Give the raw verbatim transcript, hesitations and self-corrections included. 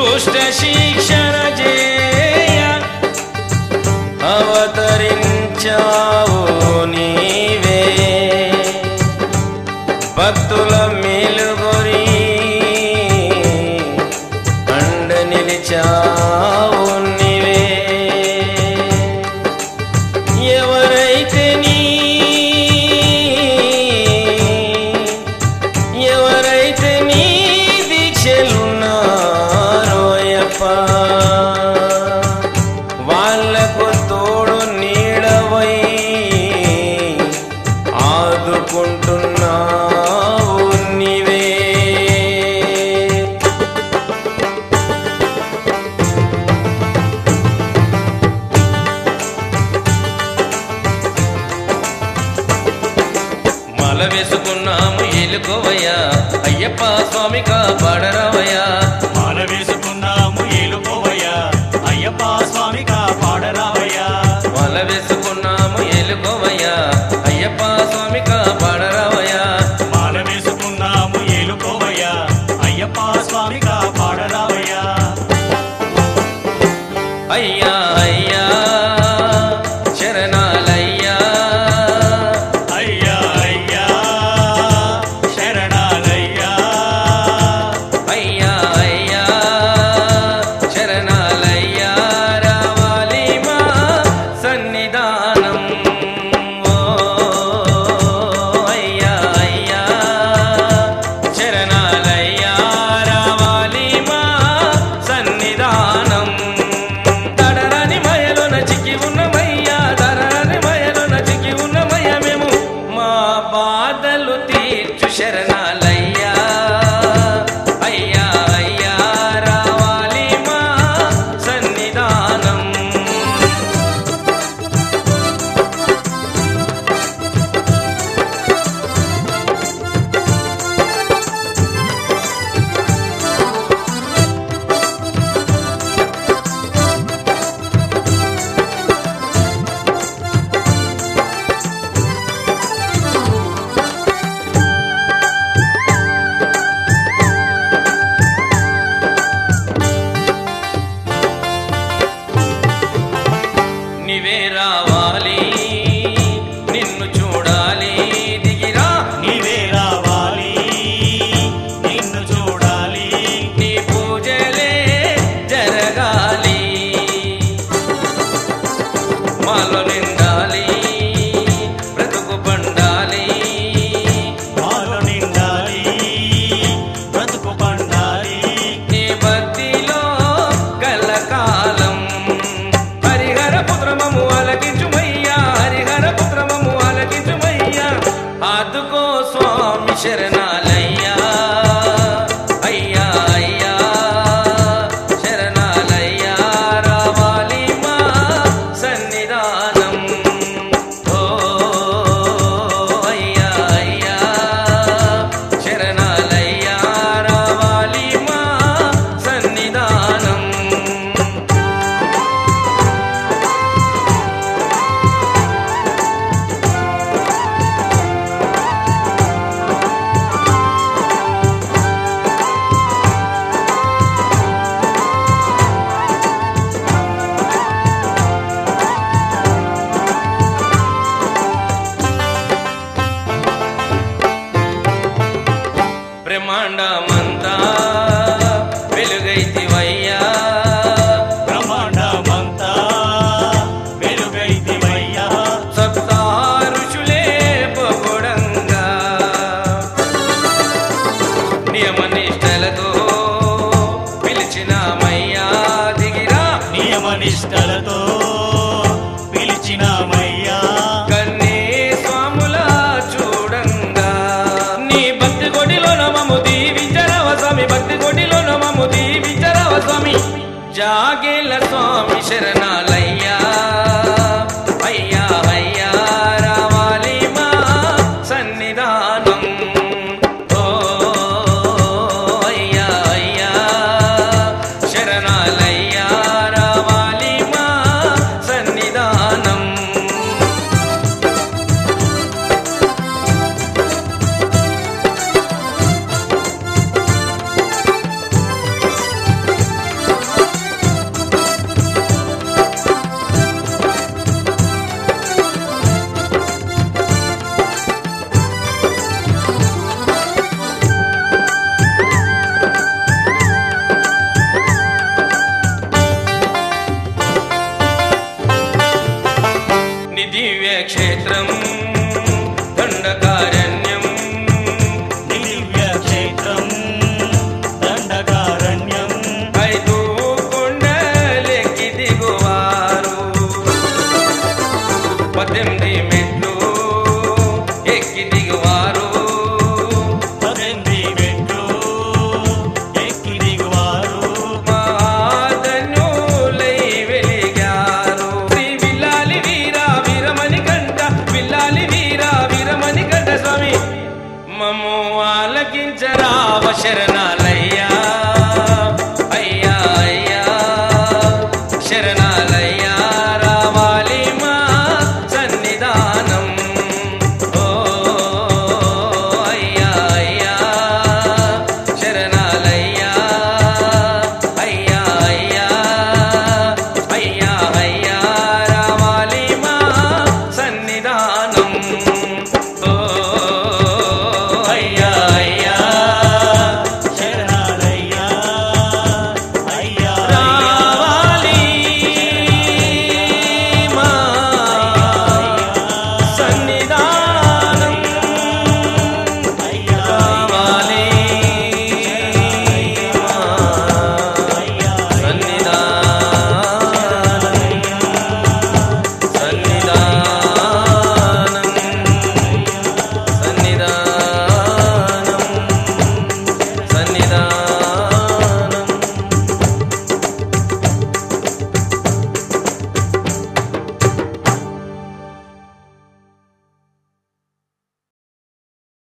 దుష్ట శిక్షణ చేయ అవతరించావు నీవే, భక్తుల మేలుగొరి అండ నిలిచావు నీవే. ఎవరైతే నీ ఎవరైతే నీ దీక్షలున్నారోయప్ప, వాళ్ళకు తోడు నీడవై ఆదుకుంటున్నావు నీవే. మాల వేసుకున్నాము ఏలుకోవయ్యా అయ్యప్ప స్వామి కాపాడరావయ్యా. మాల వేసుకున్నాము ఏలుకోవయ్యా అయ్యప్ప స్వామి కాపాడరావయ్యా. మాల వేసుకున్నాము ఏలుకోవయ్యా అయ్యప్ప స్వామి కాపాడరావయ్యా. మాల వేసుకున్నాము ఏలుకోవయ్యా అయ్యప్ప స్వామి కాపాడరావయ్యా. అయ్యా అయ్యా శరణాలయ్యా, అయ్యా అయ్యా శరణాలయ్యా. అయ్యా అయ్యా శరణాలయ్యా, రావాలి మా సన్నిధానం. ఓ అయ్యా అయ్యా శరణాలయ్యా, రావాలి మా సన్నిధానం. తడరని మయలోన చిక్కి ఉన్నమయ్యా, తడరని మయలోన చిక్కి ఉన్నమయ్యా, మేము మా బాధలు తీర్చు శరణాలయ్యా. అయ్యా అయ్యా రావాలి మా సన్నిధానం. నీవే రావాలి నిన్ను చూడాలి, దిగిరా నీవే రావాలి నిన్ను చూడాలి, నీ పూజలే జరగాలి. మాలో నిండాలి బ్రతుకు పండాలి, మాలో నిండాలి బ్రతుకు పండాలి. నీ భక్తిలో కలకాలం. హరిహర పుత్రమము ఆలకించుమయ్యా, హరిహర పుత్రమము ఆలకించుమయ్యా, ఆదుకో స్వామి శరణాలయ్యా. అయ్యా అయ్యా శరణాలయ్యా, రావాలి మా సన్నిధానం. ఓ అయ్యా అయ్యా శరణాలయ్యా, రావాలి మా సన్నిధానం. బ్రహ్మాండమంతా వెలుగైతివయ్యా, బ్రహ్మాండమంతా వెలుగైతివయ్యా. సప్త ఋషులే పొగడంగా, నియమనిష్టలతో పిలిచినామయ్యా, దిగిరా నియమనిష్టలతో పిలిచినామయ్యా. కన్నే స్వాముల చూడంగా, నీ భక్తి కొడిలో నమము దీవించరవ స్వామి, భక్తి కొడిలో నమము దీవించరవ స్వామి. జాగేల స్వామి శరణాలయ్యా. అయ్యా అయ్యా రావాలి మా సన్నిధానం. ఓ అయ్యా అయ్యా శరణాలయ్యా, రావాలి మా సన్నిధానం. దిగువారు పద్దెనిమిది మెట్లు ఎక్కి దిగువారు మహాధన్యులై వెలిగారు. శ్రీ విల్లాలి వీర వీరమణి కంట విల్లాలి వీర వీరమణి కంట స్వామి మమ్ము ఆలకించరావ శరణ